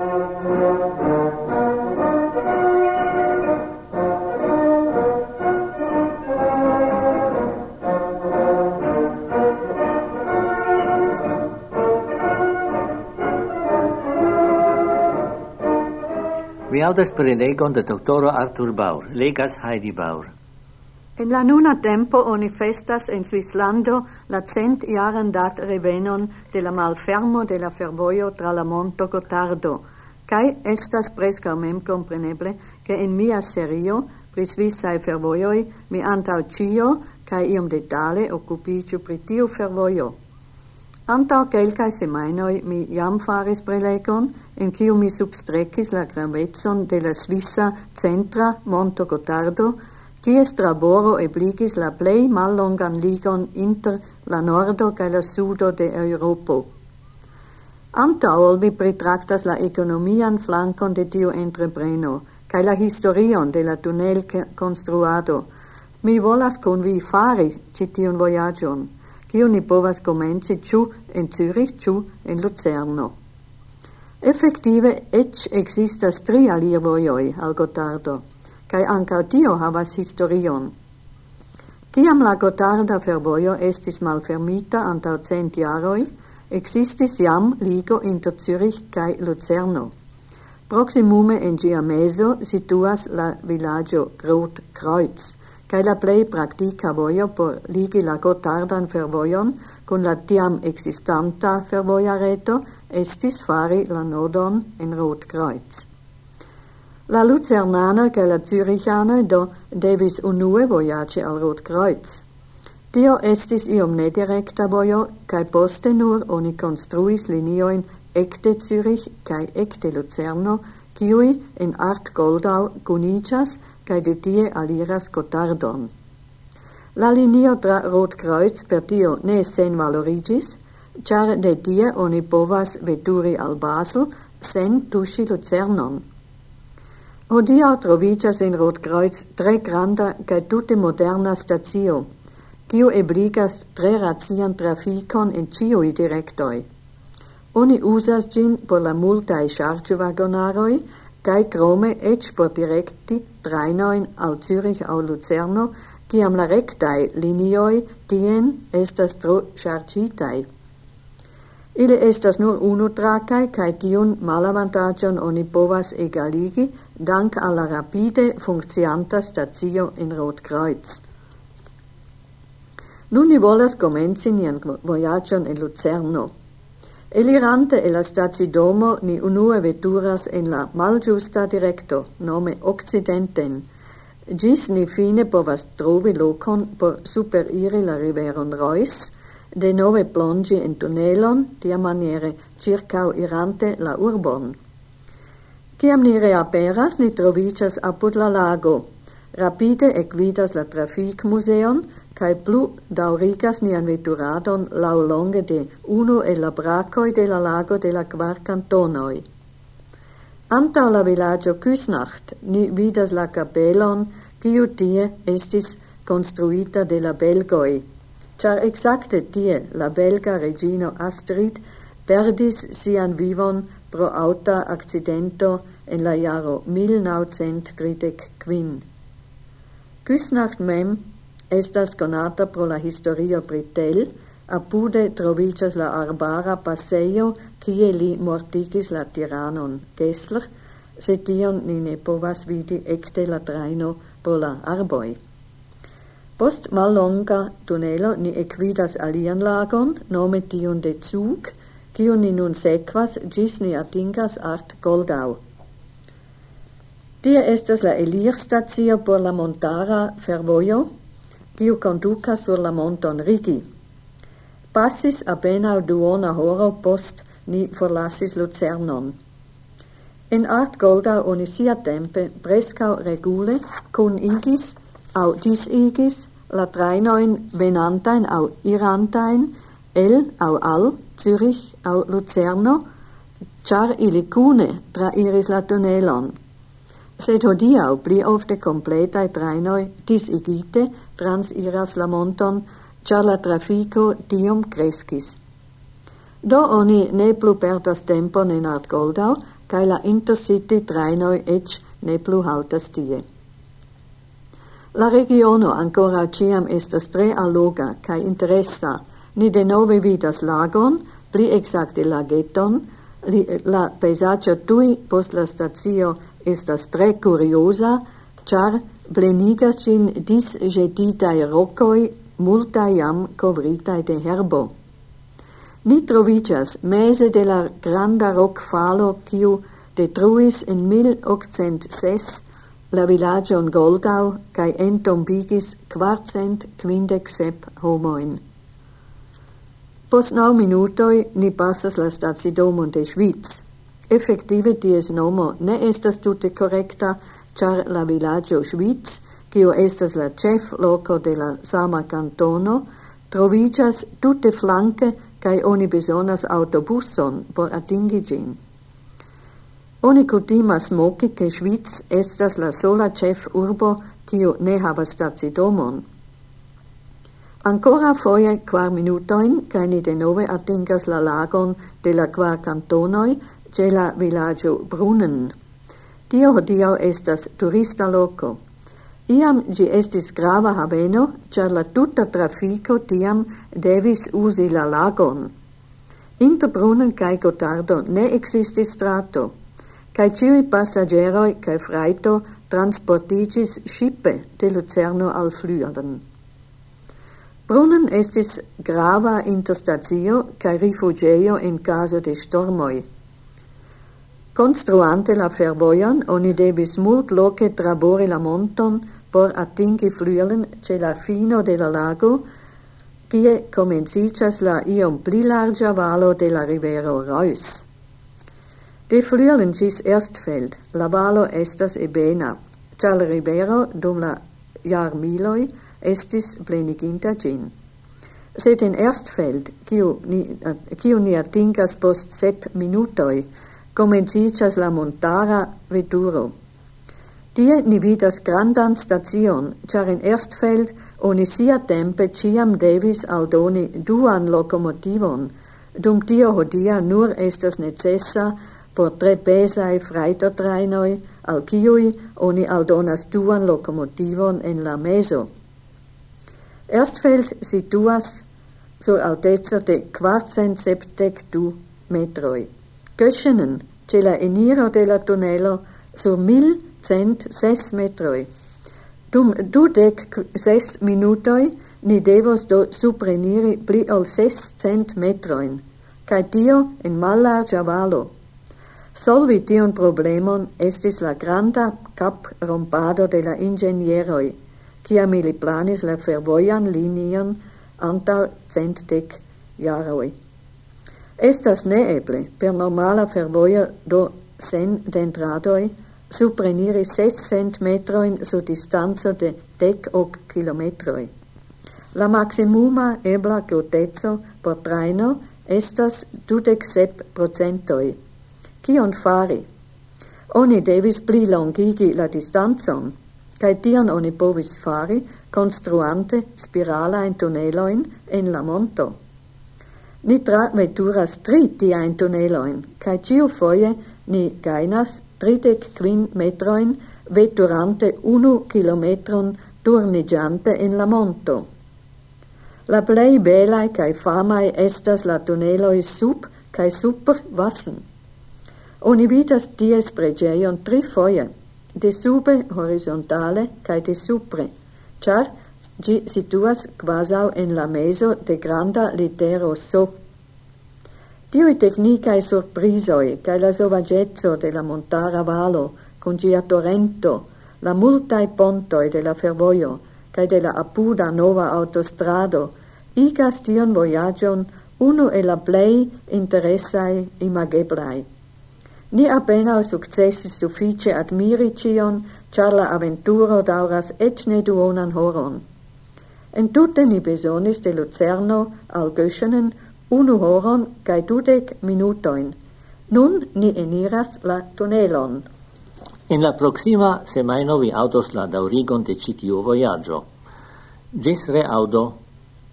Vi audas prelegon de doktoro Arthur Baur, legas Heidi Baur. En la nuna tempo oni festas en Svislando la 100 jaran dat revenon de la malfermo de la fervojo tra la monto Gotardo, kai estas preskaŭ mem kompreneble ke en mia serio pri svisaj fervojoj mi antaŭ ĉio kaj iom detale okupiĝu pri tiu fervojo. Antaŭ kelkaj semajnoj mi jam faris prelegon en kiu mi substrekis la gravecon de la svisa centra monto Gotardo, kies traboro ebligis la plej mallongan ligon inter la nordo kaj la sudo de Eŭropo. Antaŭ mi pritraktas la ekonomian flankon de tiu entrepreno kaj la historion de la tunelkonstruado. Mi volas kun vi fari ĉi tiun vojaĝon, kiu ni povas komenci ĉu en Zürich, ĉu en Lucerno. Effektive eĉ ekzistas 3 alirvojoj al Gotardo, kaj ankaŭ tio havas historion. Kiam la Gotarda fervojo estis malfermita antaŭ 100 jaroj, existis jam ligo inter Zürich kaj Lucerno. Proximume en ĝia mezo situas la vilaĝo Rotkreuz, kaj la plej praktika vojo por ligi la Gotardan fervojon kun la tiam ekzistanta fervoja reto estis fari la nodon en Rotkreuz. La Luzernanoj kaj la Zürichanoj do devis unue vojaĝi al Rotkreuz. Tio estis iom nedirekta vojo, kaj poste nur oni konstruis liniojn ekde Zürich kaj ekde Lucerno, kiuj en Art-Goldau kuniĝas kaj de tie aliras Gotardon. La linio tra Rotkreuz per tio ne senvaloriĝis, ĉar de tie oni povas veturi al Basel sen tuŝi Lucernon. Hodiaŭ troviĝas en Rotkreuz tre granda kaj tute moderna stacio, kiu ebligas tre racian trafikon en ĉiuj direktoj. Oni uzas ĝin por la multaj ŝarĝvagonaroj kaj krome eĉ por direkti trajnojn al Zürich aŭ Lucerno, kiam la rektaj linioj tien estas tro ŝarĝitaj. Ili estas nur unutrakaj kaj tiun malavantaĝon oni povas egaligi dank al la rapide funkcianta stacio en Rotkreuz. Nun ni volas komenci nian vojaĝon en Lucerno. Elirante el la stacidomo ni unue veturas en la malĝusta direkto, nome okcidenten. Ĝis ni fine povas trovi lokon por superiri la riveron Reuss, denove plonĝi en tunelon, tiamaniere ĉirkaŭirante la urbon. Kiam ni reaperas, ni troviĝas apud la lago. Rapide ekvidas la trafikmuzeon, kaj plu daŭrigas nian veturadon laŭlonge de unu el la brakoj de la lago de la 4 kantonoj. Antaŭ la vilaĝo Küsnacht ni vidas la kapelon, kiu tie estis konstruita de la belgoj, ĉar ekzakte tie la belga reĝino Astrid perdis sian vivon pro aŭta akcidento en la jaro 1935. Küsnacht mem estas konata pro la historio pri Tell, apude troviĝas la arbara pasejo, kie li mortigis la tiranon Kessler, se tion ni ne povas vidi ekde la trajno pro la arboj. Post mallonga tunelo ni ekvidas alian lagon, nome tiun de Zug, kiun ni nun sekvas ĝis ni atingas Art-Goldau. Tie estas la elirstacio por la montara fervojo, kiu kondukas sur la monton Rigi. Passis apenaŭ duona horo post ni forlasis Lucernon. En Art-Goldau oni siatempe preskaŭ regule kunigis aŭ disigis la trajnojn venantajn aŭ irantajn el aŭ al Zürich aŭ Lucerno, ĉar ili kune trairis la tunelon. Sed hodiaŭ pli ofte kompletaj trajnoj disigite transiras la monton, ĉar la trafiko tiom kreskis. Do oni ne plu perdas tempon en Art-Goldau, cae la intercity trainoi ec ne plu haltas tie. La regiono ancora ciam estas tre alloga cae interessa, ni de nove vidas lagon, pli exacte lageton, la peisaggio tui post la stazio estas tre curiosa, char plenigas gin disjetitai rocoi, multae jam covritai de herbo. Ni trovicias mese de la granda roc-falo quiu detruis in 1806 la villagion Goldau cae entombigis 457 homoin. Post 9 minutoi ni passas la stacidomon de Schwyz. Effective dies nomo ne estas tute correcta, char la villaggio Schwyz, quiu estas la chef loco de la sama cantono, trovicias tutte flanque cae oni besonas autobuson por atingi gin. Oni cutimas moci che Schwyz estas la sola chef urbo quiu ne havas stacidomon. Ancora foie 4 minutoin, cae ni de nove atingas la lagon de la 4 cantonoi, ce la villaggio Brunnen. Tio hodiau estas turista loco. Iam gi estis grava haveno, char la tuta trafico tiam devis usi la lagon. Inter Brunnen cae Gotardo ne existis strato, cae ciui passageroi cae freito transportigis shipe de Lucerno al Flüelen. Brunnen estis grava interstatio cae rifugeio in caso de stormoi. Construante la fervoion, oni devis mult loce trabori la monton por atingi Flüelen ce la fino de la lago, kie comencicias la iom pli larga valo de la rivero Reuss. De Flüelen gis Erstfeld, la valo estas ebena, cia la rivero dum la jarmiloi estis pleniginta gin. Sed in Erstfeld, quiu ni atingas post 7 minutoi, comencicias la montara veturo. Tie ni vidas grandan station, char in Erstfeld oni sia tempe ciam devis aldoni 2 locomotivon, dum tio hodia nur estas necessa por 3 pesae freitotrainoi, al quiui oni aldonas 2 locomotivon en la meso. Erstfeld situas sur altezza de 472 metroi. Göschenen, ce la eniro de la tunnelo, sur 1106 metroi. Dum 26 minutoi ni devos supreniri pli ol 600 metroin, cae tio in mallargia valo. Solvi tion problemon estis la granda cap rompado de la ingenieroi, ciam ili planis la fervoian linion antau 110 jaroi. Estas neeble, per normala fervoia do sen dentradoi, supreniri 600 metroin su distanzo de 10 kilometroi. La maximuma ebla grotezzo por traino estas 27%. Kion fari? Oni devis pli longigi la distanzon, cae tion oni povis fari construante spiralain tunneloin en la monto. Ni veturas 3 tiain tunneloin, cae ciu foie ni gainas 35 metroin veturante 1 kilometron turnigiante en la monto. La plei belae cae famae estas la tunneloi sub cae super Wassen. Oni vidas ties pregeion 3 foie, de sube horizontale cae de supre, char gi situas quasau en la meso de granda litero so. Tiui technicae surprisoi, cae la sovagetzo de la montara valo, con gia torrento, la multae pontoi de la fervoio, cae de la apuda nova autostrado, igas tion voyagion unu e la plei interessae imageblai. Ni appena successis suffice admiri cion, char la aventuro dauras ec ne duonan horon. En tutte ni besonis de Lucerno al Göschenen 1 horon cae 20 minutoin. Nun ni eniras la tunnelon. En la proxima semaino vi audos la daurigon de citiu voyaggio. Gis re audo.